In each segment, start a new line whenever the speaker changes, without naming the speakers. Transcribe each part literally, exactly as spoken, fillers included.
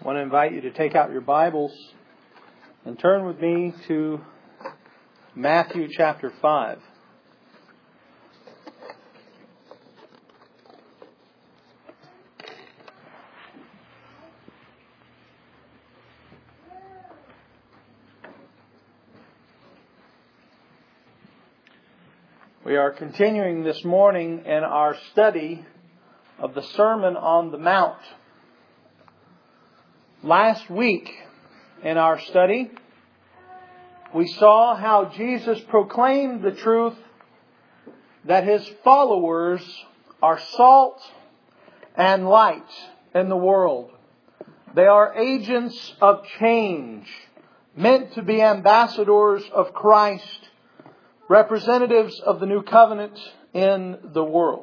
want to invite you to take out your Bibles and turn with me to Matthew chapter five. We are continuing this morning in our study of the Sermon on the Mount. Last week in our study, we saw how Jesus proclaimed the truth that His followers are salt and light in the world. They are agents of change, meant to be ambassadors of Christ, representatives of the new covenant in the world.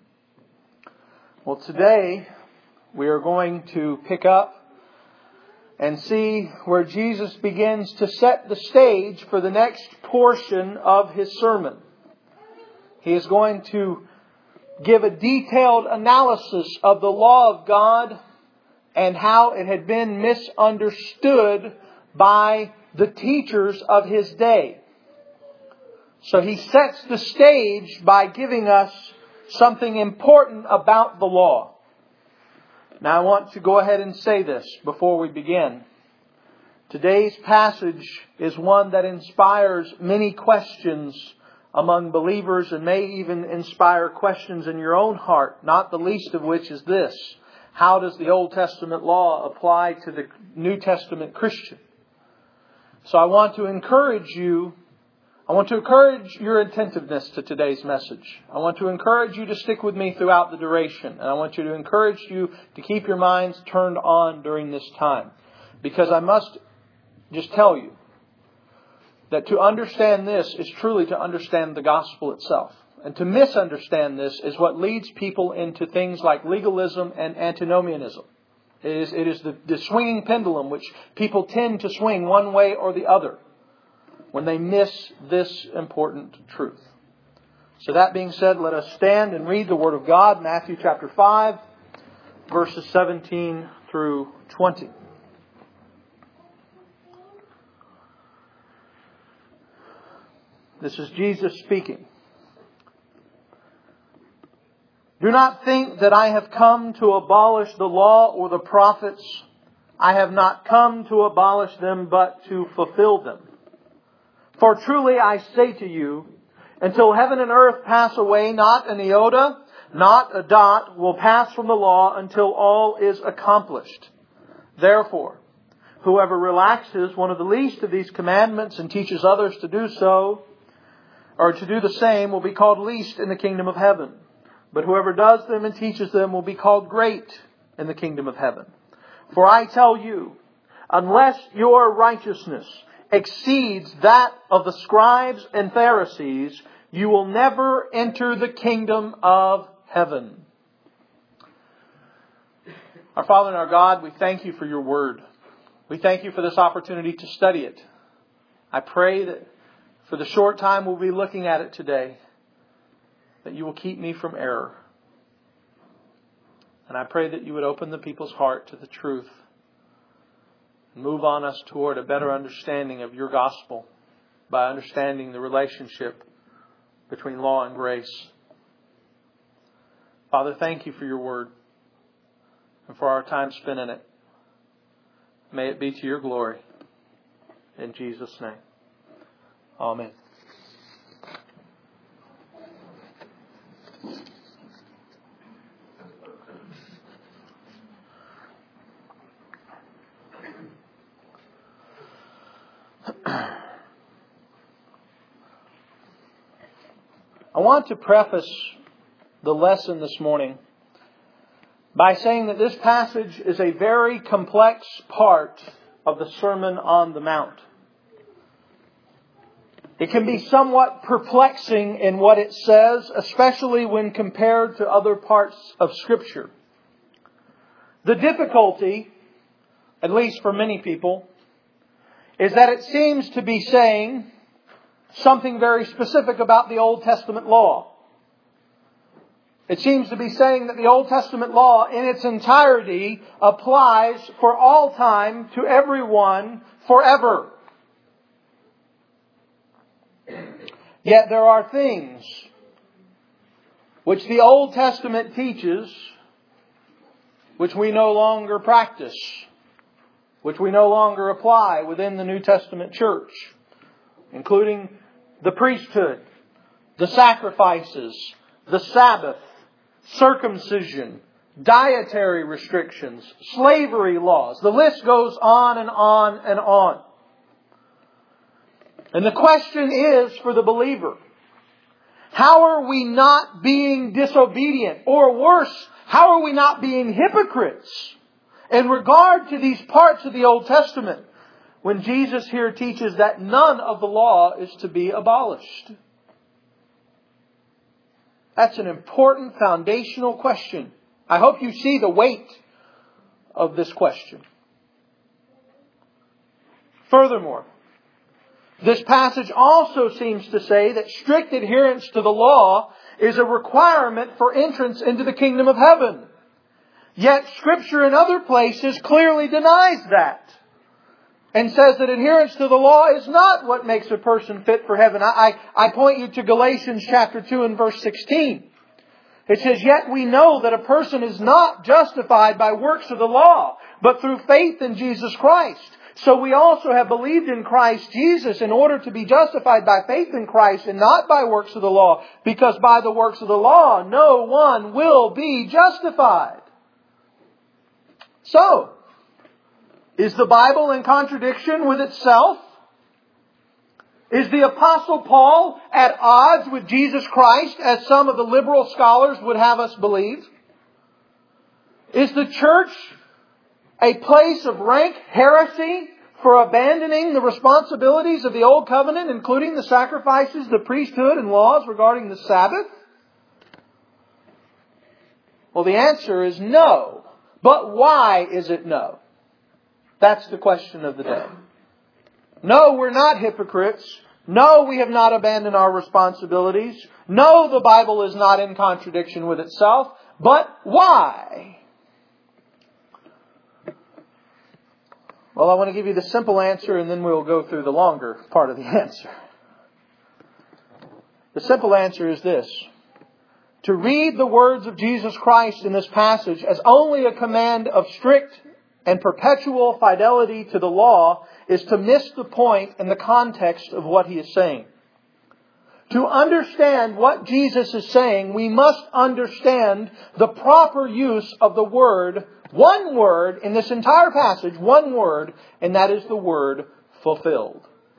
Well, today we are going to pick up and see where Jesus begins to set the stage for the next portion of His sermon. He is going to give a detailed analysis of the law of God and how it had been misunderstood by the teachers of His day. So He sets the stage by giving us something important about the law. Now I want to go ahead and say this before we begin. Today's passage is one that inspires many questions among believers and may even inspire questions in your own heart, not the least of which is this: how does the Old Testament law apply to the New Testament Christian? So I want to encourage you I want to encourage your attentiveness to today's message. I want to encourage you to stick with me throughout the duration. And I want you to encourage you to keep your minds turned on during this time. Because I must just tell you that to understand this is truly to understand the gospel itself. And to misunderstand this is what leads people into things like legalism and antinomianism. It is, it is the, the swinging pendulum which people tend to swing one way or the other when they miss this important truth. So that being said, let us stand and read the Word of God, Matthew chapter five, verses seventeen through twenty. This is Jesus speaking. Do not think that I have come to abolish the law or the prophets. I have not come to abolish them, but to fulfill them. For truly I say to you, until heaven and earth pass away, not an iota, not a dot will pass from the law until all is accomplished. Therefore, whoever relaxes one of the least of these commandments and teaches others to do so, or to do the same, will be called least in the kingdom of heaven. But whoever does them and teaches them will be called great in the kingdom of heaven. For I tell you, unless your righteousness exceeds that of the scribes and Pharisees, you will never enter the kingdom of heaven. Our Father and our God, we thank you for your word. We thank you for this opportunity to study it. I pray that for the short time we'll be looking at it today, that you will keep me from error. And I pray that you would open the people's heart to the truth. Move on us toward a better understanding of your gospel by understanding the relationship between law and grace. Father, thank you for your word and for our time spent in it. May it be to your glory. In Jesus' name. Amen. I want to preface the lesson this morning by saying that this passage is a very complex part of the Sermon on the Mount. It can be somewhat perplexing in what it says, especially when compared to other parts of Scripture. The difficulty, at least for many people, is that it seems to be saying something very specific about the Old Testament law. It seems to be saying that the Old Testament law in its entirety applies for all time to everyone forever. Yet there are things which the Old Testament teaches which we no longer practice, which we no longer apply within the New Testament church, including the priesthood, the sacrifices, the Sabbath, circumcision, dietary restrictions, slavery laws. The list goes on and on and on. And the question is for the believer, how are we not being disobedient? Or worse, how are we not being hypocrites in regard to these parts of the Old Testament when Jesus here teaches that none of the law is to be abolished? That's an important foundational question. I hope you see the weight of this question. Furthermore, this passage also seems to say that strict adherence to the law is a requirement for entrance into the kingdom of heaven. Yet Scripture in other places clearly denies that and says that adherence to the law is not what makes a person fit for heaven. I, I, I point you to Galatians chapter two and verse sixteen. It says, "Yet we know that a person is not justified by works of the law, but through faith in Jesus Christ. So we also have believed in Christ Jesus in order to be justified by faith in Christ and not by works of the law, because by the works of the law no one will be justified." So, is the Bible in contradiction with itself? Is the Apostle Paul at odds with Jesus Christ, as some of the liberal scholars would have us believe? Is the church a place of rank heresy for abandoning the responsibilities of the Old Covenant, including the sacrifices, the priesthood, and laws regarding the Sabbath? Well, the answer is no. But why is it no? That's the question of the day. No, we're not hypocrites. No, we have not abandoned our responsibilities. No, the Bible is not in contradiction with itself. But why? Well, I want to give you the simple answer, and then we'll go through the longer part of the answer. The simple answer is this. To read the words of Jesus Christ in this passage as only a command of strict and perpetual fidelity to the law is to miss the point and the context of what He is saying. To understand what Jesus is saying, we must understand the proper use of the word, one word in this entire passage, one word, and that is the word fulfilled.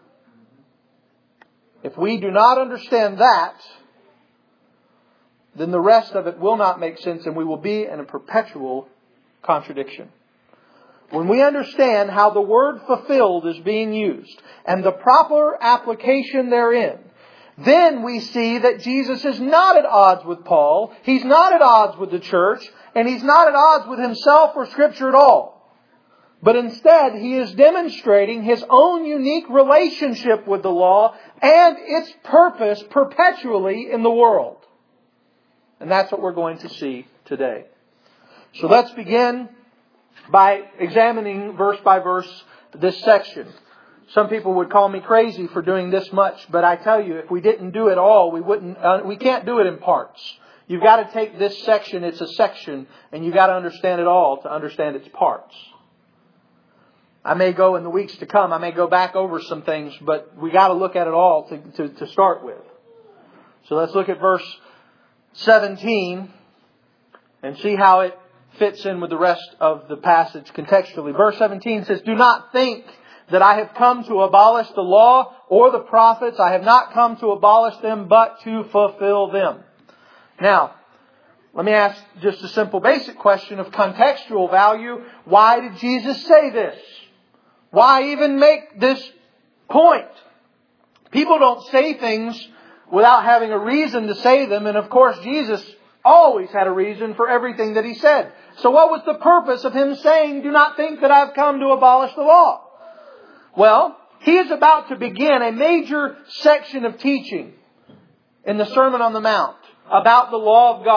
If we do not understand that, then the rest of it will not make sense and we will be in a perpetual contradiction. When we understand how the word fulfilled is being used and the proper application therein, then we see that Jesus is not at odds with Paul, He's not at odds with the church, and He's not at odds with Himself or Scripture at all. But instead, He is demonstrating His own unique relationship with the law and its purpose perpetually in the world. And that's what we're going to see today. So let's begin by examining verse by verse this section. Some people would call me crazy for doing this much, but I tell you, if we didn't do it all, we wouldn't. Uh, we can't do it in parts. You've got to take this section; it's a section, and you've got to understand it all to understand its parts. I may go in the weeks to come. I may go back over some things, but we got to look at it all to, to, to start with. So let's look at verse seventeen and see how it fits in with the rest of the passage contextually. Verse seventeen says, "Do not think that I have come to abolish the law or the prophets. I have not come to abolish them, but to fulfill them." Now, let me ask just a simple basic question of contextual value. Why did Jesus say this? Why even make this point? People don't say things without having a reason to say them. And of course, Jesus always had a reason for everything that He said. So what was the purpose of Him saying, "Do not think that I've come to abolish the law"? Well, He is about to begin a major section of teaching in the Sermon on the Mount about the law of God.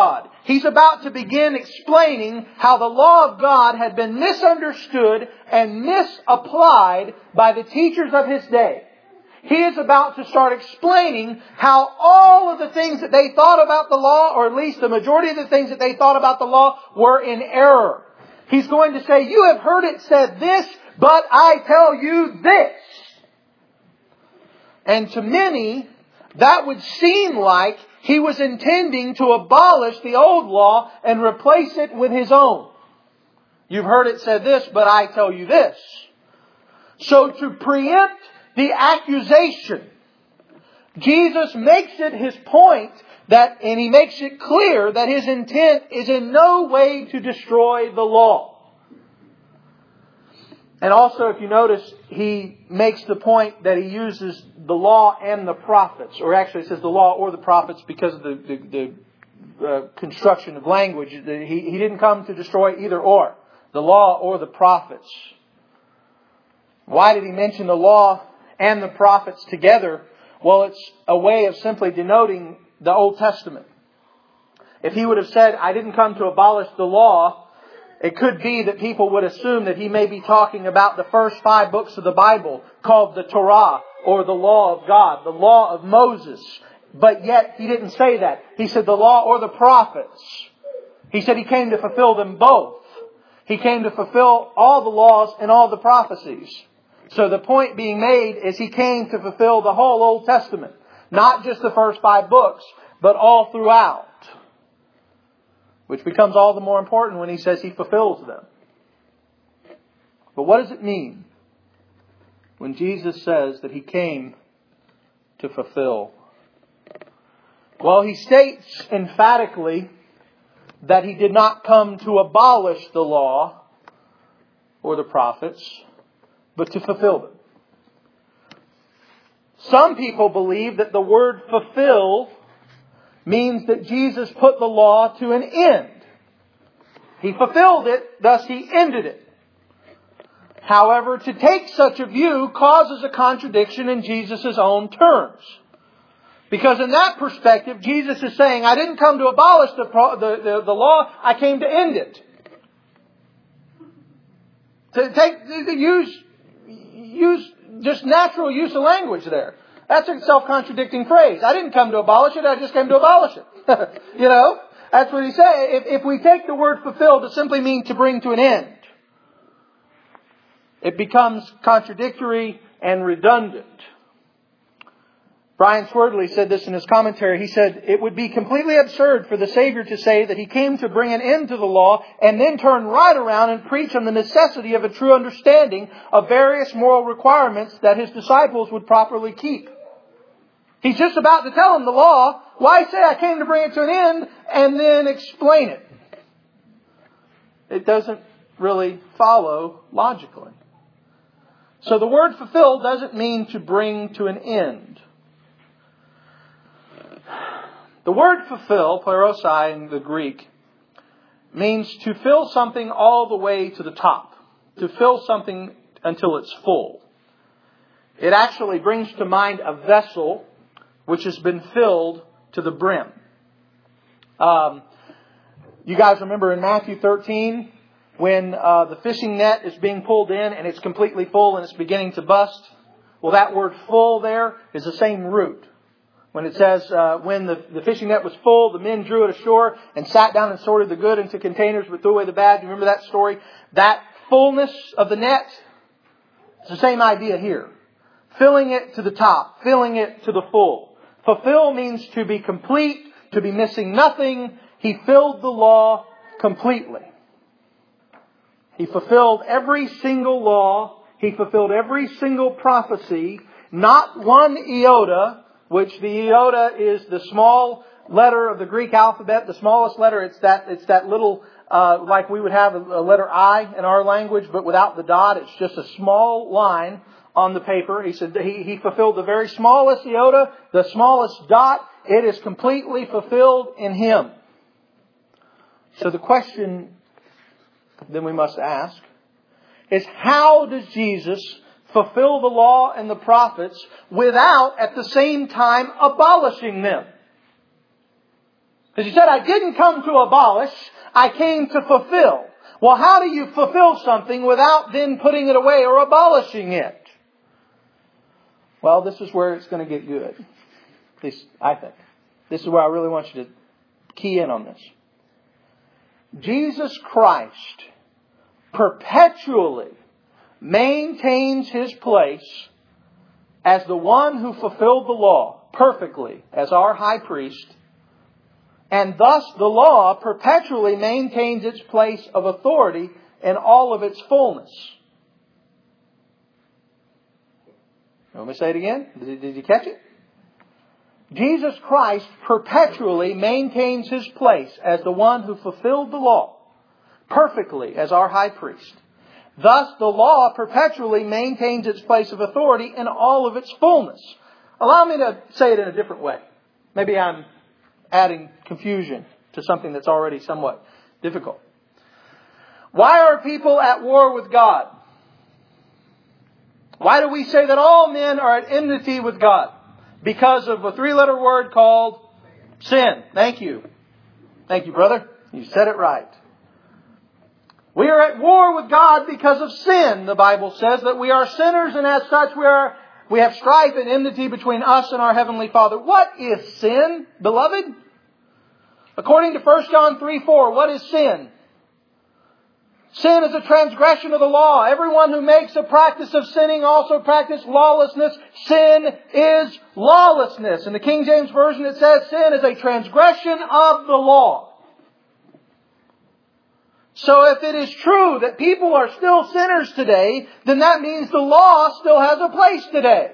He's about to begin explaining how the law of God had been misunderstood and misapplied by the teachers of His day. He is about to start explaining how all of the things that they thought about the law, or at least the majority of the things that they thought about the law, were in error. He's going to say, you have heard it said this, but I tell you this. And to many, that would seem like He was intending to abolish the old law and replace it with His own. You've heard it said this, but I tell you this. So to preempt the accusation, Jesus makes it His point that, and He makes it clear that His intent is in no way to destroy the law. And also, if you notice, He makes the point that He uses the law and the prophets. Or actually, it says the law or the prophets because of the, the, the uh, construction of language. He, he didn't come to destroy either or. The law or the prophets. Why did He mention the law and the prophets together? Well, it's a way of simply denoting the Old Testament. If He would have said, I didn't come to abolish the law, it could be that people would assume that He may be talking about the first five books of the Bible called the Torah, or the law of God, the law of Moses. But yet He didn't say that. He said the law or the prophets. He said He came to fulfill them both. He came to fulfill all the laws and all the prophecies. So the point being made is He came to fulfill the whole Old Testament. Not just the first five books, but all throughout. Which becomes all the more important when He says He fulfills them. But what does it mean when Jesus says that He came to fulfill? Well, He states emphatically that He did not come to abolish the law or the prophets, but to fulfill them. Some people believe that the word fulfill means that Jesus put the law to an end. He fulfilled it, thus He ended it. However, to take such a view causes a contradiction in Jesus' own terms. Because in that perspective, Jesus is saying, I didn't come to abolish the, the, the, the law, I came to end it. To take, to use, use just natural use of language there. That's a self-contradicting phrase. I didn't come to abolish it, I just came to abolish it. You know? That's what He said. If, if we take the word fulfill to simply mean to bring to an end, it becomes contradictory and redundant. Brian Swerdley said this in his commentary. He said, it would be completely absurd for the Savior to say that He came to bring an end to the law and then turn right around and preach on the necessity of a true understanding of various moral requirements that His disciples would properly keep. He's just about to tell them the law. Why say I came to bring it to an end and then explain it? It doesn't really follow logically. So the word fulfill doesn't mean to bring to an end. The word fulfill, plerosai in the Greek, means to fill something all the way to the top. To fill something until it's full. It actually brings to mind a vessel which has been filled to the brim. Um, you guys remember in Matthew thirteen, when uh, the fishing net is being pulled in and it's completely full and it's beginning to bust? Well, that word full there is the same root. When it says, uh, when the, the fishing net was full, the men drew it ashore and sat down and sorted the good into containers but threw away the bad. Do you remember that story? That fullness of the net, it's the same idea here. Filling it to the top, filling it to the full. Fulfill means to be complete, to be missing nothing. He filled the law completely. He fulfilled every single law. He fulfilled every single prophecy. Not one iota, which the iota is the small letter of the Greek alphabet, the smallest letter. It's that it's that little, uh, like we would have a, a letter I in our language, but without the dot. It's just a small line on the paper. He said he, he fulfilled the very smallest iota, the smallest dot. It is completely fulfilled in Him. So the question then we must ask is, how does Jesus fulfill the law and the prophets without at the same time abolishing them? Because He said, I didn't come to abolish, I came to fulfill. Well, how do you fulfill something without then putting it away or abolishing it? Well, this is where it's going to get good. At least, I think. This is where I really want you to key in on this. Jesus Christ perpetually maintains His place as the one who fulfilled the law perfectly as our high priest. And thus the law perpetually maintains its place of authority in all of its fullness. Let me say it again. Did, did you catch it? Jesus Christ perpetually maintains His place as the one who fulfilled the law perfectly as our high priest. Thus the law perpetually maintains its place of authority in all of its fullness. Allow me to say it in a different way. Maybe I'm adding confusion to something that's already somewhat difficult. Why are people at war with God? Why do we say that all men are at enmity with God? Because of a three-letter word called sin. Thank you. Thank you, brother. You said it right. We are at war with God because of sin. The Bible says that we are sinners, and as such we are we have strife and enmity between us and our Heavenly Father. What is sin, beloved? According to First John three four, what is sin? Sin is a transgression of the law. Everyone who makes a practice of sinning also practices lawlessness. Sin is lawlessness. In the King James Version it says sin is a transgression of the law. So if it is true that people are still sinners today, then that means the law still has a place today.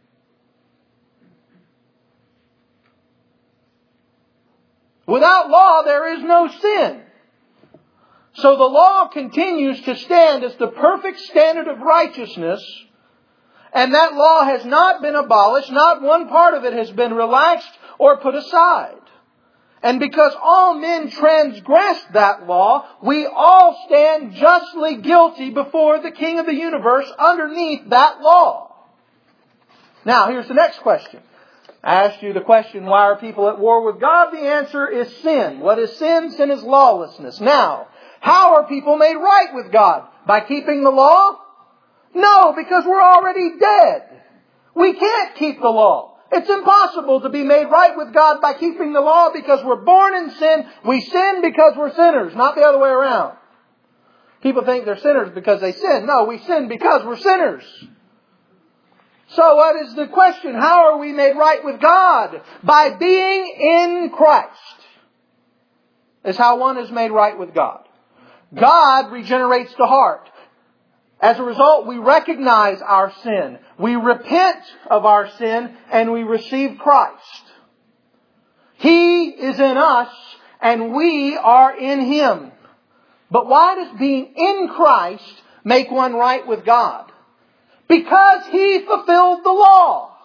Without law, there is no sin. So the law continues to stand as the perfect standard of righteousness, and that law has not been abolished. Not one part of it has been relaxed or put aside. And because all men transgressed that law, we all stand justly guilty before the King of the universe underneath that law. Now, here's the next question. I asked you the question, why are people at war with God? The answer is sin. What is sin? Sin is lawlessness. Now, how are people made right with God? By keeping the law? No, because we're already dead. We can't keep the law. It's impossible to be made right with God by keeping the law because we're born in sin. We sin because we're sinners, not the other way around. People think they're sinners because they sin. No, we sin because we're sinners. So what is the question? How are we made right with God? By being in Christ is how one is made right with God. God regenerates the heart. As a result, we recognize our sin. We repent of our sin and we receive Christ. He is in us and we are in Him. But why does being in Christ make one right with God? Because He fulfilled the law.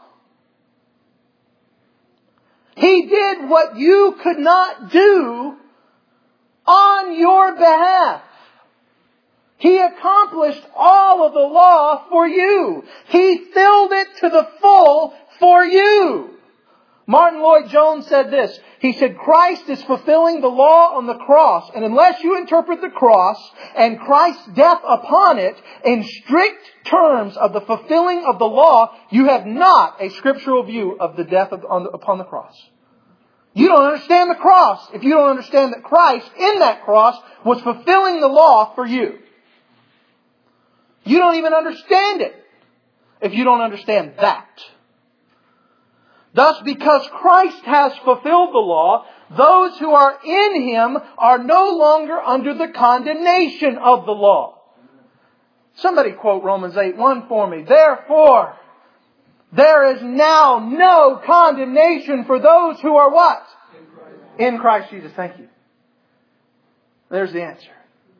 He did what you could not do on your behalf. He accomplished all of the law for you. He filled it to the full for you. Martin Lloyd-Jones said this. He said, Christ is fulfilling the law on the cross. And unless you interpret the cross and Christ's death upon it in strict terms of the fulfilling of the law, you have not a scriptural view of the death of, on the, upon the cross. You don't understand the cross if you don't understand that Christ in that cross was fulfilling the law for you. You don't even understand it if you don't understand that. Thus, because Christ has fulfilled the law, those who are in Him are no longer under the condemnation of the law. Somebody quote Romans eight one for me. Therefore, there is now no condemnation for those who are what? In Christ, in Christ Jesus. Thank you. There's the answer.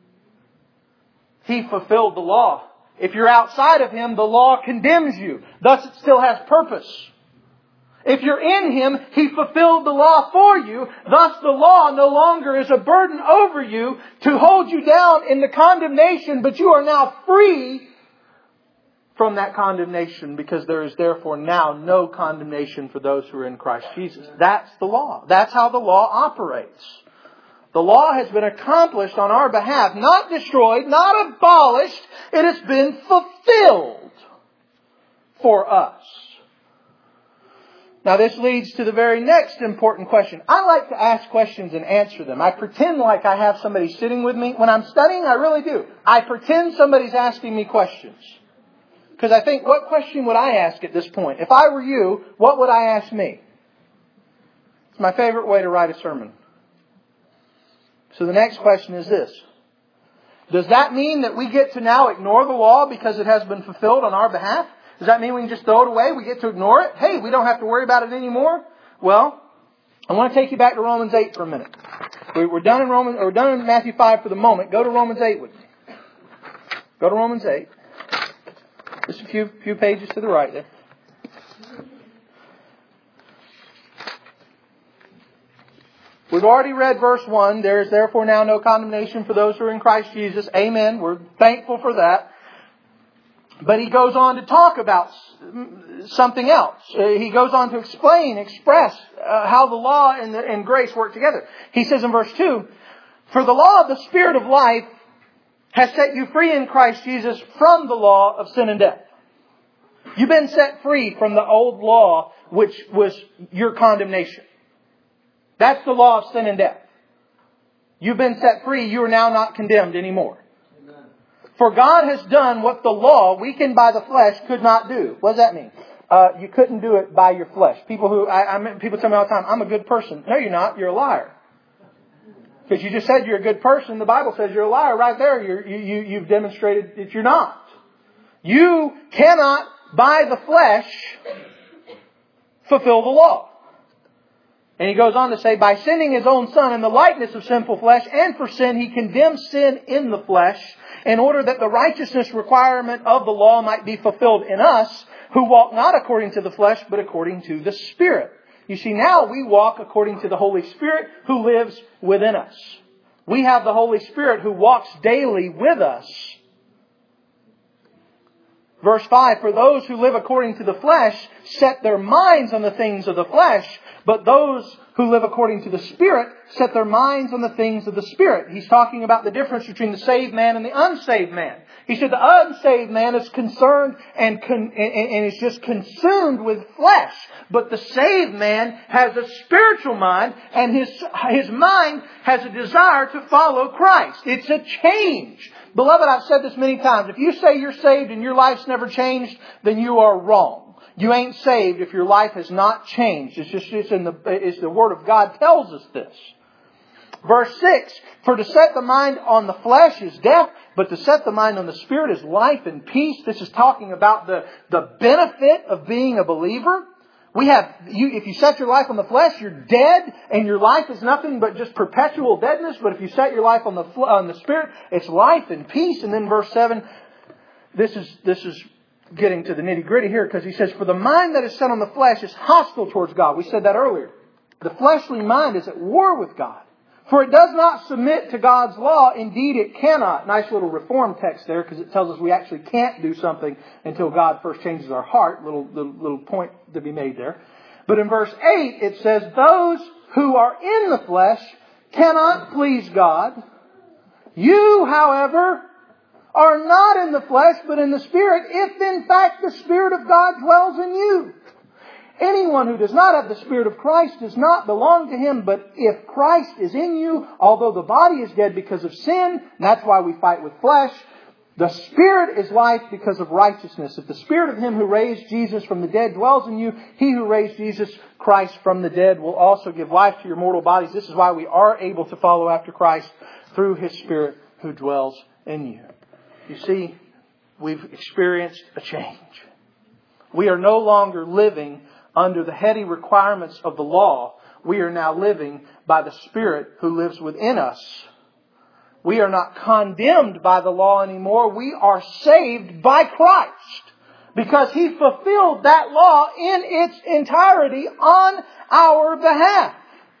He fulfilled the law. If you're outside of Him, the law condemns you. Thus, it still has purpose. If you're in Him, He fulfilled the law for you. Thus, the law no longer is a burden over you to hold you down in the condemnation, but you are now free from that condemnation, because there is therefore now no condemnation for those who are in Christ Jesus. That's the law. That's how the law operates. The law has been accomplished on our behalf, not destroyed, not abolished. It has been fulfilled for us. Now this leads to the very next important question. I like to ask questions and answer them. I pretend like I have somebody sitting with me. When I'm studying, I really do. I pretend somebody's asking me questions. Because I think, what question would I ask at this point? If I were you, what would I ask me? It's my favorite way to write a sermon. So the next question is this. Does that mean that we get to now ignore the law because it has been fulfilled on our behalf? Does that mean we can just throw it away? We get to ignore it? Hey, we don't have to worry about it anymore? Well, I want to take you back to Romans eight for a minute. We're done in Romans, or we're done in Matthew five for the moment. Go to Romans eight with me. Go to Romans eight. Just a few, few pages to the right there. We've already read verse one. There is therefore now no condemnation for those who are in Christ Jesus. Amen. We're thankful for that. But he goes on to talk about something else. Uh, he goes on to explain, express uh, how the law and, the, and grace work together. He says in verse two, for the law of the Spirit of life has set you free in Christ Jesus from the law of sin and death. You've been set free from the old law, which was your condemnation. That's the law of sin and death. You've been set free. You are now not condemned anymore. Amen. For God has done what the law, weakened by the flesh, could not do. What does that mean? Uh, you couldn't do it by your flesh. People who I, I people tell me all the time, I'm a good person. No, you're not. You're a liar. Because you just said you're a good person. The Bible says you're a liar right there. You're, you, you, you've demonstrated that you're not. You cannot, by the flesh, fulfill the law. And he goes on to say, by sending His own Son in the likeness of sinful flesh, and for sin, He condemned sin in the flesh, in order that the righteousness requirement of the law might be fulfilled in us, who walk not according to the flesh, but according to the Spirit. You see, now we walk according to the Holy Spirit who lives within us. We have the Holy Spirit who walks daily with us. Verse five, for those who live according to the flesh set their minds on the things of the flesh, but those who live according to the Spirit set their minds on the things of the Spirit. He's talking about the difference between the saved man and the unsaved man. He said the unsaved man is concerned and, con- and, and is just consumed with flesh. But the saved man has a spiritual mind, and his, his mind has a desire to follow Christ. It's a change. Beloved, I've said this many times. If you say you're saved and your life's never changed, then you are wrong. You ain't saved if your life has not changed. It's just it's in the it's the Word of God tells us this. Verse six, for to set the mind on the flesh is death, but to set the mind on the Spirit is life and peace. This is talking about the, the benefit of being a believer. We have, you, if you set your life on the flesh, you're dead, and your life is nothing but just perpetual deadness. But if you set your life on the on the Spirit, it's life and peace. And then verse seven, this is this is getting to the nitty gritty here, because he says, for the mind that is set on the flesh is hostile towards God. We said that earlier. The fleshly mind is at war with God. For it does not submit to God's law. Indeed, it cannot. Nice little reform text there, because it tells us we actually can't do something until God first changes our heart. Little, little, little point to be made there. But in verse eight, it says, those who are in the flesh cannot please God. You, however, are not in the flesh, but in the Spirit, if in fact the Spirit of God dwells in you. Anyone who does not have the Spirit of Christ does not belong to Him. But if Christ is in you, although the body is dead because of sin, and that's why we fight with flesh, the Spirit is life because of righteousness. If the Spirit of Him who raised Jesus from the dead dwells in you, He who raised Jesus Christ from the dead will also give life to your mortal bodies. This is why we are able to follow after Christ through His Spirit who dwells in you. You see, we've experienced a change. We are no longer living under the heady requirements of the law. We are now living by the Spirit who lives within us. We are not condemned by the law anymore. We are saved by Christ, because He fulfilled that law in its entirety on our behalf.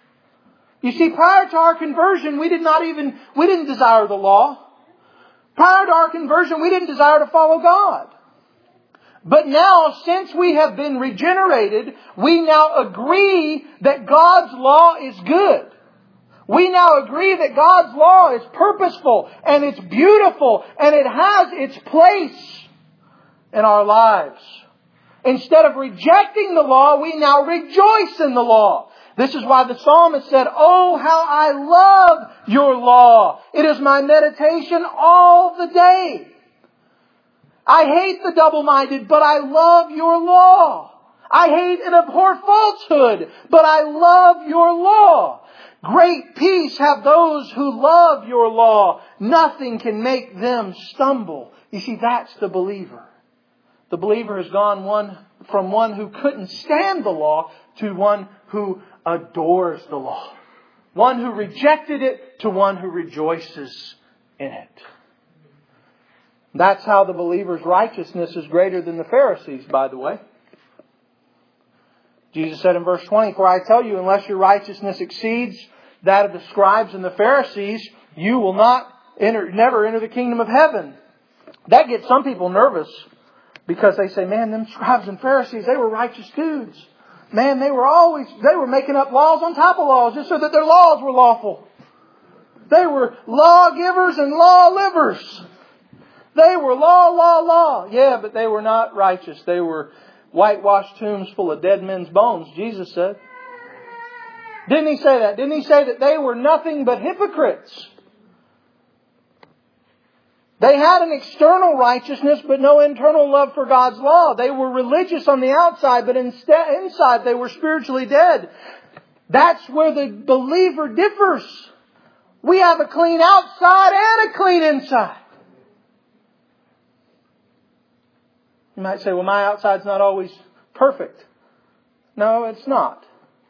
You see, prior to our conversion, we did not even, we didn't desire the law. Prior to our conversion, we didn't desire to follow God. But now, since we have been regenerated, we now agree that God's law is good. We now agree that God's law is purposeful and it's beautiful and it has its place in our lives. Instead of rejecting the law, we now rejoice in the law. This is why the psalmist said, "Oh, how I love your law. It is my meditation all the day. I hate the double-minded, but I love your law. I hate and abhor falsehood, but I love your law. Great peace have those who love your law. Nothing can make them stumble." You see, that's the believer. The believer has gone one from one who couldn't stand the law to one who adores the law. One who rejected it to one who rejoices in it. That's how the believer's righteousness is greater than the Pharisees, by the way. Jesus said in verse twenty, "For I tell you, unless your righteousness exceeds that of the scribes and the Pharisees, you will not enter, never enter the kingdom of heaven." That gets some people nervous because they say, "Man, them scribes and Pharisees, they were righteous dudes. Man, they were always, they were making up laws on top of laws just so that their laws were lawful. They were lawgivers and law livers. They were law, law, law." Yeah, but they were not righteous. They were whitewashed tombs full of dead men's bones, Jesus said. Didn't He say that? Didn't He say that they were nothing but hypocrites? They had an external righteousness, but no internal love for God's law. They were religious on the outside, but instead, inside they were spiritually dead. That's where the believer differs. We have a clean outside and a clean inside. You might say, "Well, my outside's not always perfect." No, it's not.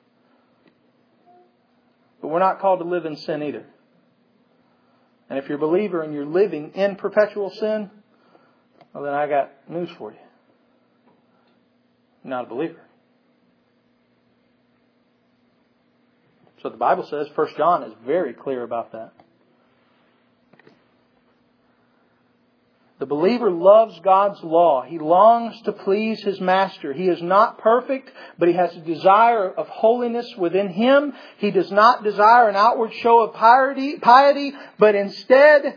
But we're not called to live in sin either. And if you're a believer and you're living in perpetual sin, well, then I got news for you. You're not a believer. So the Bible says, First John is very clear about that. The believer loves God's law. He longs to please his master. He is not perfect, but he has a desire of holiness within him. He does not desire an outward show of piety, piety, but instead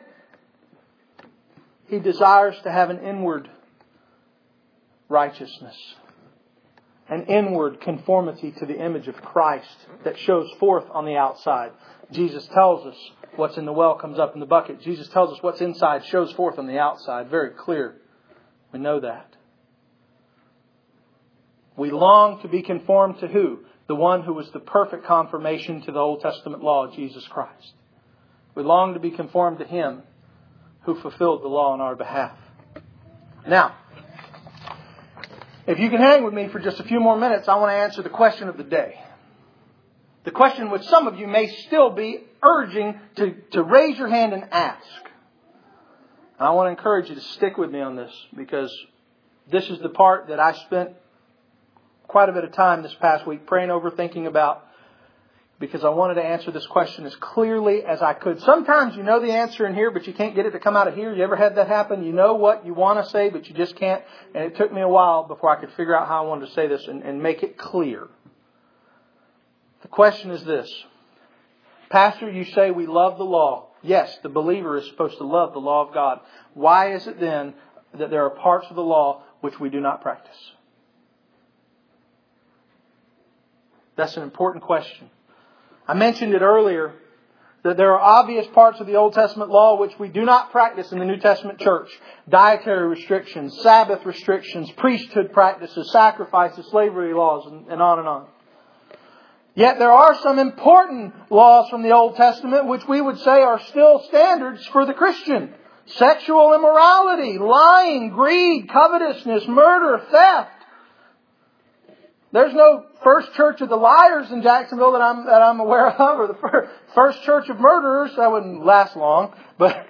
he desires to have an inward righteousness, an inward conformity to the image of Christ that shows forth on the outside. Jesus tells us what's in the well comes up in the bucket. Jesus tells us what's inside shows forth on the outside. Very clear. We know that. We long to be conformed to who? The one who was the perfect confirmation to the Old Testament law, Jesus Christ. We long to be conformed to Him who fulfilled the law on our behalf. Now, if you can hang with me for just a few more minutes, I want to answer the question of the day. The question which some of you may still be urging to, to raise your hand and ask. And I want to encourage you to stick with me on this, because this is the part that I spent quite a bit of time this past week praying over, thinking about, because I wanted to answer this question as clearly as I could. Sometimes you know the answer in here, but you can't get it to come out of here. You ever had that happen? You know what you want to say, but you just can't. And it took me a while before I could figure out how I wanted to say this and, and make it clear. The question is this. Pastor, you say we love the law. Yes, the believer is supposed to love the law of God. Why is it then that there are parts of the law which we do not practice? That's an important question. I mentioned it earlier that there are obvious parts of the Old Testament law which we do not practice in the New Testament church. Dietary restrictions, Sabbath restrictions, priesthood practices, sacrifices, slavery laws, and, and on and on. Yet there are some important laws from the Old Testament which we would say are still standards for the Christian. Sexual immorality, lying, greed, covetousness, murder, theft. There's no First Church of the Liars in Jacksonville that I'm that I'm aware of, or the First Church of Murderers. That wouldn't last long, but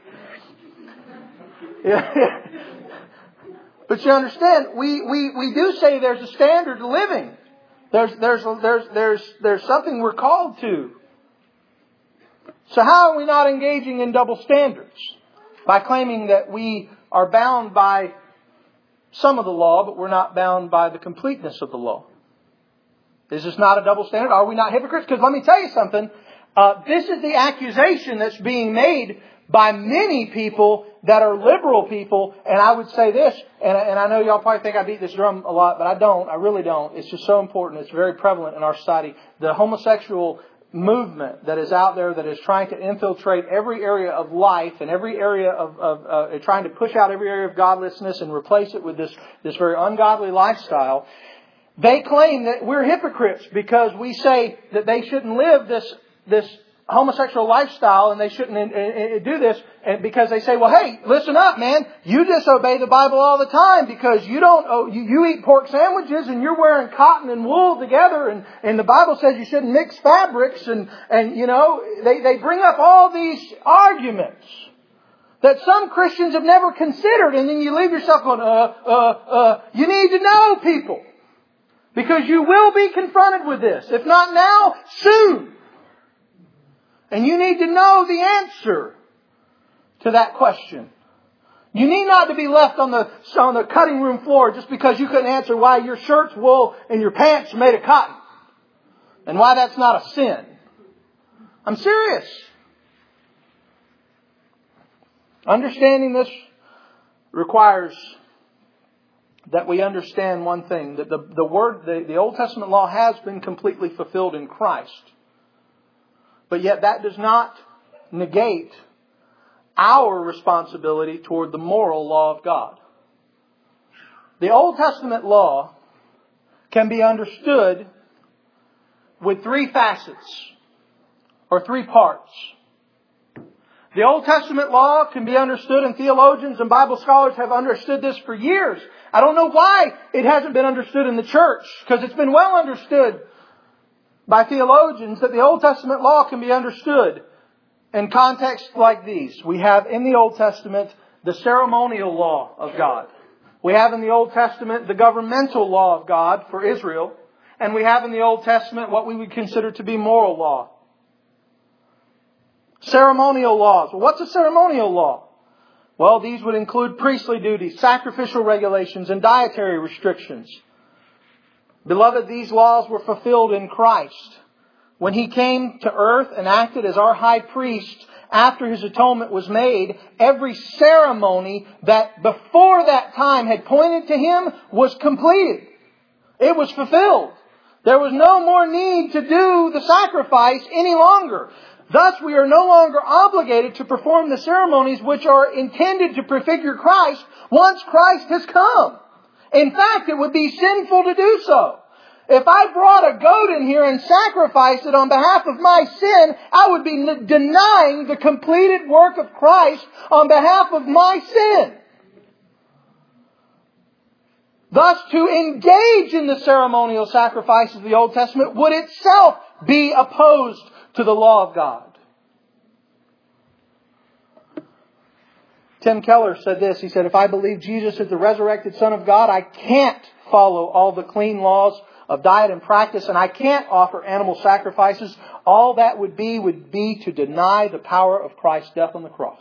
yeah. But you understand, we, we, we do say there's a standard of living. There's there's there's there's there's something we're called to. So how are we not engaging in double standards? By claiming that we are bound by some of the law, but we're not bound by the completeness of the law. Is this not a double standard? Are we not hypocrites? Because let me tell you something. Uh, this is the accusation that's being made by many people that are liberal people. And I would say this, and, and I know y'all probably think I beat this drum a lot, but I don't. I really don't. It's just so important. It's very prevalent in our society. The homosexual movement that is out there that is trying to infiltrate every area of life and every area of, of uh, trying to push out every area of godlessness and replace it with this, this very ungodly lifestyle. They claim that we're hypocrites because we say that they shouldn't live this, this homosexual lifestyle and they shouldn't uh, uh, do this, and because they say, well, hey, listen up, man. You disobey the Bible all the time because you don't. Oh, you, you eat pork sandwiches and you're wearing cotton and wool together, and, and the Bible says you shouldn't mix fabrics, and and you know they they bring up all these arguments that some Christians have never considered, and then you leave yourself going, uh, uh, uh. You need to know, people, because you will be confronted with this. If not now, soon. And you need to know the answer to that question. You need not to be left on the, on the cutting room floor just because you couldn't answer why your shirt's wool and your pants are made of cotton. And why that's not a sin. I'm serious. Understanding this requires that we understand one thing. That the, the word, the, the Old Testament law has been completely fulfilled in Christ. But yet that does not negate our responsibility toward the moral law of God. The Old Testament law can be understood with three facets or three parts. The Old Testament law can be understood, and theologians and Bible scholars have understood this for years. I don't know why it hasn't been understood in the church, because it's been well understood by theologians that the Old Testament law can be understood in contexts like these. We have in the Old Testament the ceremonial law of God. We have in the Old Testament the governmental law of God for Israel. And we have in the Old Testament what we would consider to be moral law. Ceremonial laws. Well, what's a ceremonial law? Well, these would include priestly duties, sacrificial regulations, and dietary restrictions. Beloved, these laws were fulfilled in Christ. When He came to earth and acted as our high priest after His atonement was made, every ceremony that before that time had pointed to Him was completed. It was fulfilled. There was no more need to do the sacrifice any longer. Thus, we are no longer obligated to perform the ceremonies which are intended to prefigure Christ once Christ has come. In fact, it would be sinful to do so. If I brought a goat in here and sacrificed it on behalf of my sin, I would be denying the completed work of Christ on behalf of my sin. Thus, to engage in the ceremonial sacrifices of the Old Testament would itself be opposed to the law of God. Tim Keller said this. He said, if I believe Jesus is the resurrected Son of God, I can't follow all the clean laws of diet and practice, and I can't offer animal sacrifices. All that would be would be to deny the power of Christ's death on the cross.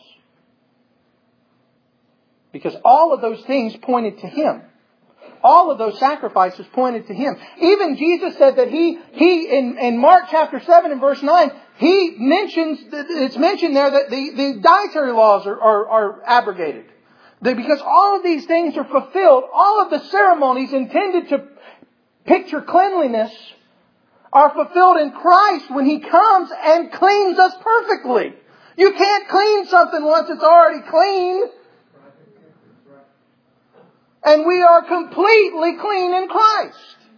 Because all of those things pointed to Him. All of those sacrifices pointed to Him. Even Jesus said that He, He in, in Mark chapter seven and verse nine, He mentions, it's mentioned there that the, the dietary laws are, are, are abrogated. That because all of these things are fulfilled, all of the ceremonies intended to picture cleanliness are fulfilled in Christ when He comes and cleans us perfectly. You can't clean something once it's already clean. And we are completely clean in Christ.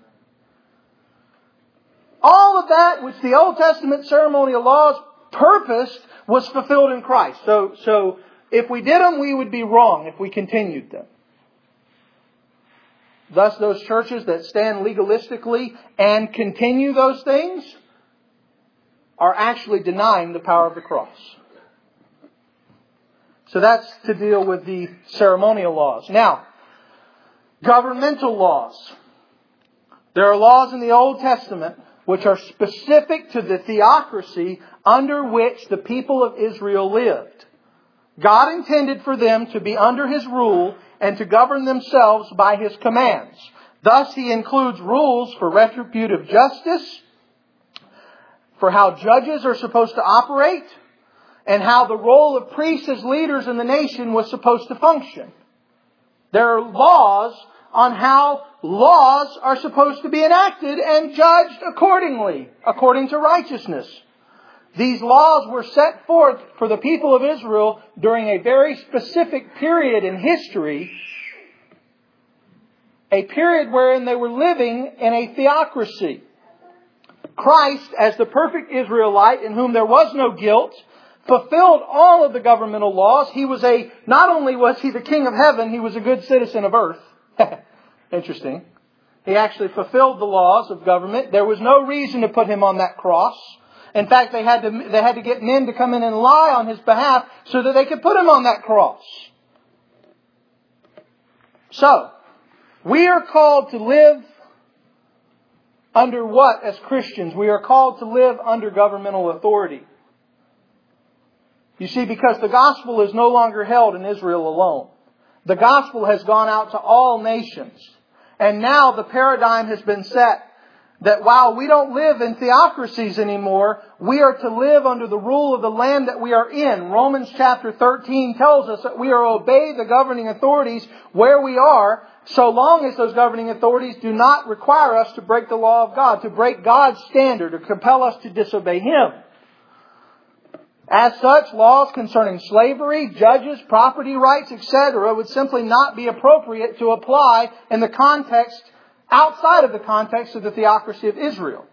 All of that which the Old Testament ceremonial laws purposed was fulfilled in Christ. So, so if we did them, we would be wrong if we continued them. Thus, those churches that stand legalistically and continue those things are actually denying the power of the cross. So that's to deal with the ceremonial laws. Now, governmental laws. There are laws in the Old Testament which are specific to the theocracy under which the people of Israel lived. God intended for them to be under His rule and to govern themselves by His commands. Thus, He includes rules for retributive justice, for how judges are supposed to operate, and how the role of priests as leaders in the nation was supposed to function. There are laws on how laws are supposed to be enacted and judged accordingly, according to righteousness. These laws were set forth for the people of Israel during a very specific period in history, a period wherein they were living in a theocracy. Christ, as the perfect Israelite in whom there was no guilt, fulfilled all of the governmental laws. He was a, not only was He the King of heaven, He was a good citizen of earth. Interesting. He actually fulfilled the laws of government. There was no reason to put Him on that cross. In fact, they had to, they had to get men to come in and lie on His behalf so that they could put Him on that cross. So, we are called to live under what as Christians? We are called to live under governmental authority. You see, because the gospel is no longer held in Israel alone. The gospel has gone out to all nations. And now the paradigm has been set that while we don't live in theocracies anymore, we are to live under the rule of the land that we are in. Romans chapter thirteen tells us that we are to obey the governing authorities where we are, so long as those governing authorities do not require us to break the law of God, to break God's standard, or compel us to disobey Him. As such, laws concerning slavery, judges, property rights, et cetera would simply not be appropriate to apply in the context, outside of the context of the theocracy of Israel.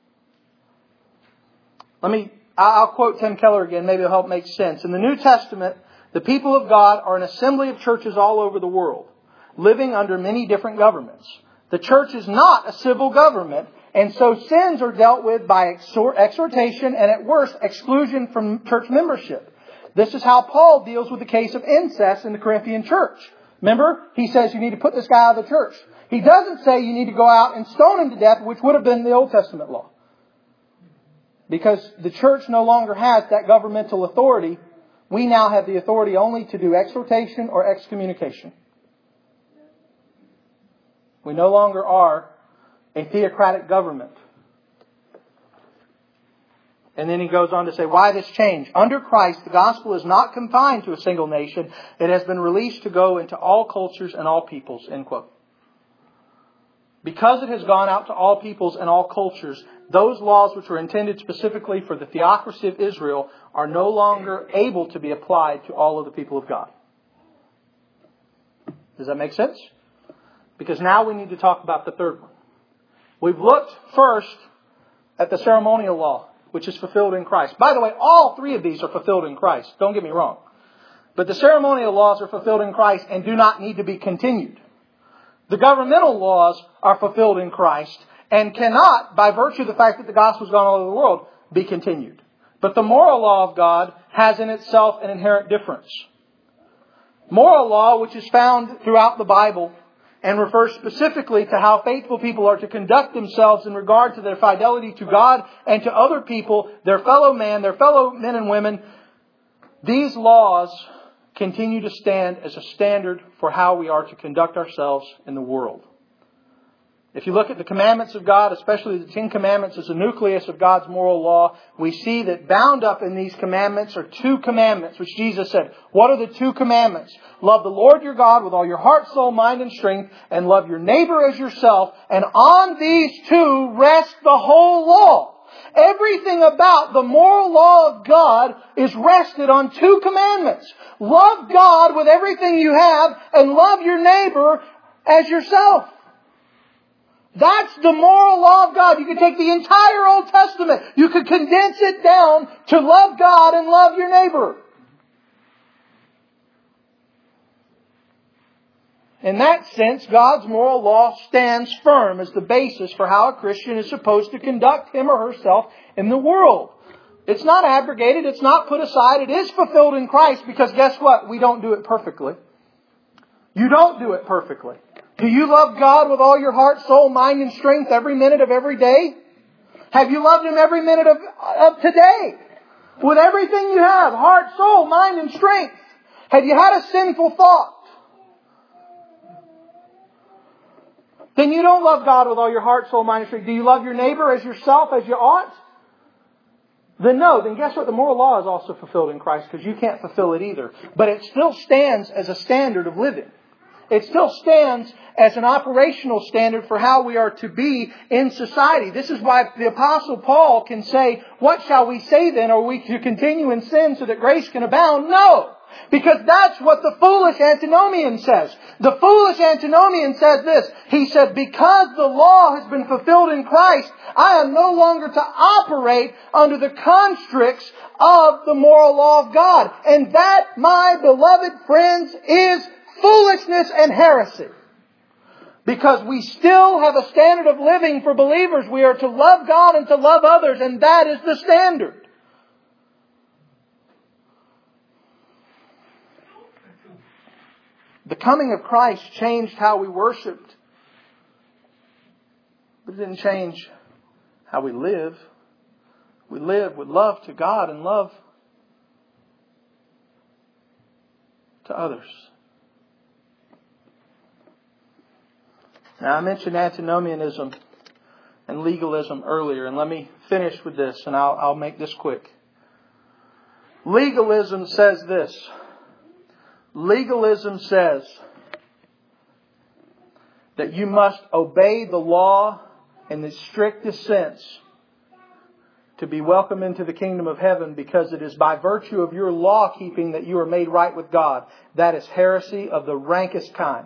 Let me, I'll quote Tim Keller again, maybe it'll help make sense. In the New Testament, the people of God are an assembly of churches all over the world, living under many different governments. The church is not a civil government, and so sins are dealt with by exhortation and at worst exclusion from church membership. This is how Paul deals with the case of incest in the Corinthian church. Remember, he says you need to put this guy out of the church. He doesn't say you need to go out and stone him to death, which would have been the Old Testament law. Because the church no longer has that governmental authority. We now have the authority only to do exhortation or excommunication. We no longer are a theocratic government. And then he goes on to say, why this change? Under Christ, the gospel is not confined to a single nation. It has been released to go into all cultures and all peoples. End quote. Because it has gone out to all peoples and all cultures, those laws which were intended specifically for the theocracy of Israel are no longer able to be applied to all of the people of God. Does that make sense? Because now we need to talk about the third one. We've looked first at the ceremonial law, which is fulfilled in Christ. By the way, all three of these are fulfilled in Christ. Don't get me wrong. But the ceremonial laws are fulfilled in Christ and do not need to be continued. The governmental laws are fulfilled in Christ and cannot, by virtue of the fact that the gospel has gone all over the world, be continued. But the moral law of God has in itself an inherent difference. Moral law, which is found throughout the Bible, and refers specifically to how faithful people are to conduct themselves in regard to their fidelity to God and to other people, their fellow man, their fellow men and women. These laws continue to stand as a standard for how we are to conduct ourselves in the world. If you look at the commandments of God, especially the Ten Commandments as the nucleus of God's moral law, we see that bound up in these commandments are two commandments, which Jesus said. What are the two commandments? Love the Lord your God with all your heart, soul, mind, and strength, and love your neighbor as yourself. And on these two rests the whole law. Everything about the moral law of God is rested on two commandments. Love God with everything you have, and love your neighbor as yourself. That's the moral law of God. You could take the entire Old Testament. You could condense it down to love God and love your neighbor. In that sense, God's moral law stands firm as the basis for how a Christian is supposed to conduct him or herself in the world. It's not abrogated. It's not put aside. It is fulfilled in Christ because guess what? We don't do it perfectly. You don't do it perfectly. Do you love God with all your heart, soul, mind, and strength every minute of every day? Have you loved Him every minute of, of today? With everything you have, heart, soul, mind, and strength. Have you had a sinful thought? Then you don't love God with all your heart, soul, mind, and strength. Do you love your neighbor as yourself, as you ought? Then no. Then guess what? The moral law is also fulfilled in Christ, because you can't fulfill it either. But it still stands as a standard of living. It still stands as an operational standard for how we are to be in society. This is why the Apostle Paul can say, what shall we say then? Are we to continue in sin so that grace can abound? No! Because that's what the foolish antinomian says. The foolish antinomian says this. He said, because the law has been fulfilled in Christ, I am no longer to operate under the constricts of the moral law of God. And that, my beloved friends, is foolishness and heresy. Because we still have a standard of living for believers. We are to love God and to love others, and that is the standard. The coming of Christ changed how we worshipped. But it didn't change how we live. We live with love to God and love to others. Now, I mentioned antinomianism and legalism earlier, and let me finish with this, and I'll, I'll make this quick. Legalism says this. Legalism says that you must obey the law in the strictest sense to be welcome into the kingdom of heaven, because it is by virtue of your law keeping that you are made right with God. That is heresy of the rankest kind.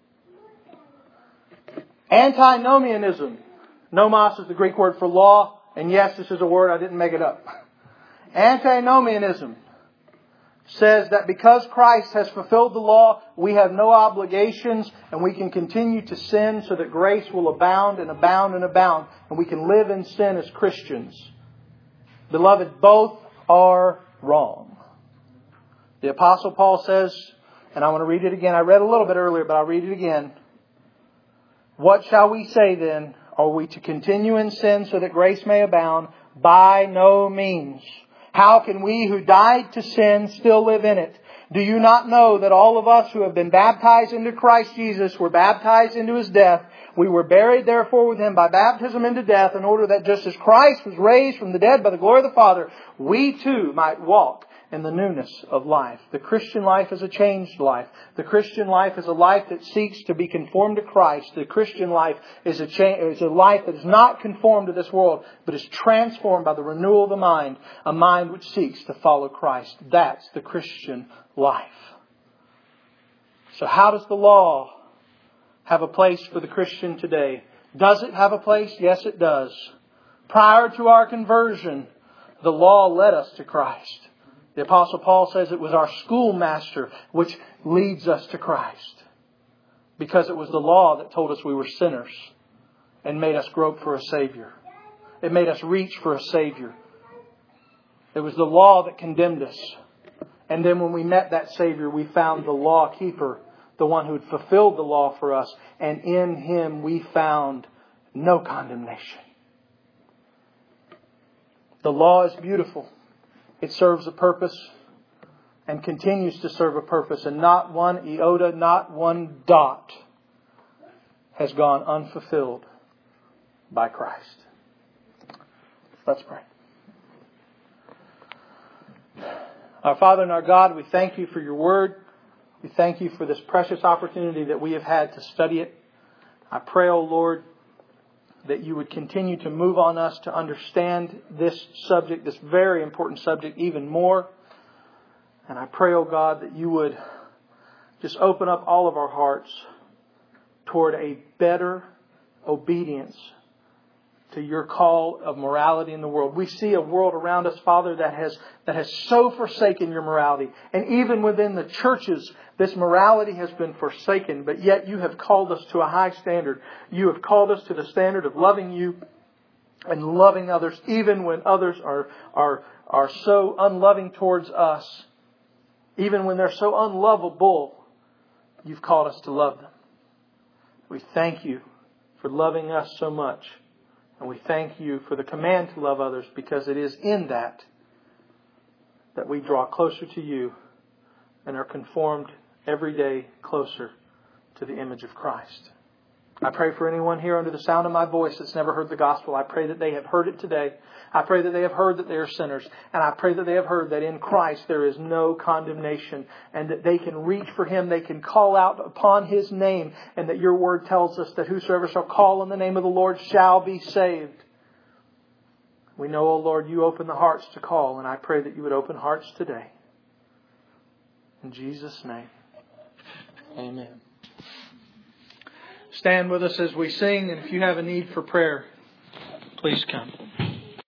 Antinomianism. Nomos is the Greek word for law. And yes, this is a word, I didn't make it up. Antinomianism says that because Christ has fulfilled the law, we have no obligations and we can continue to sin so that grace will abound and abound and abound. And we can live in sin as Christians. Beloved, both are wrong. The Apostle Paul says, and I want to read it again. I read a little bit earlier, but I'll read it again. What shall we say then? Are we to continue in sin so that grace may abound? By no means. How can we who died to sin still live in it? Do you not know that all of us who have been baptized into Christ Jesus were baptized into His death? We were buried therefore with Him by baptism into death, in order that just as Christ was raised from the dead by the glory of the Father, we too might walk in the newness of life. The Christian life is a changed life. The Christian life is a life that seeks to be conformed to Christ. The Christian life is a, cha- is a life that is not conformed to this world, but is transformed by the renewal of the mind, a mind which seeks to follow Christ. That's the Christian life. So how does the law have a place for the Christian today? Does it have a place? Yes, it does. Prior to our conversion, the law led us to Christ. The Apostle Paul says it was our schoolmaster which leads us to Christ. Because it was the law that told us we were sinners and made us grope for a Savior. It made us reach for a Savior. It was the law that condemned us. And then when we met that Savior, we found the law keeper, the one who had fulfilled the law for us. And in Him we found no condemnation. The law is beautiful. It serves a purpose and continues to serve a purpose. And not one iota, not one dot has gone unfulfilled by Christ. Let's pray. Our Father and our God, we thank You for Your Word. We thank You for this precious opportunity that we have had to study it. I pray, O Lord, that You would continue to move on us to understand this subject, this very important subject, even more. And I pray, oh God, that You would just open up all of our hearts toward a better obedience to Your call of morality in the world. We see a world around us, Father, that has that has so forsaken Your morality. And even within the churches, this morality has been forsaken. But yet You have called us to a high standard. You have called us to the standard of loving You and loving others, even when others are are are so unloving towards us. Even when they're so unlovable, You've called us to love them. We thank You for loving us so much. And we thank You for the command to love others, because it is in that that we draw closer to You and are conformed every day closer to the image of Christ. I pray for anyone here under the sound of my voice that's never heard the gospel. I pray that they have heard it today. I pray that they have heard that they are sinners. And I pray that they have heard that in Christ there is no condemnation, and that they can reach for Him. They can call out upon His name, and that your word tells us that whosoever shall call on the name of the Lord shall be saved. We know, O Lord, you open the hearts to call, and I pray that you would open hearts today. In Jesus' name, amen. Stand with us as we sing, and if you have a need for prayer, please come.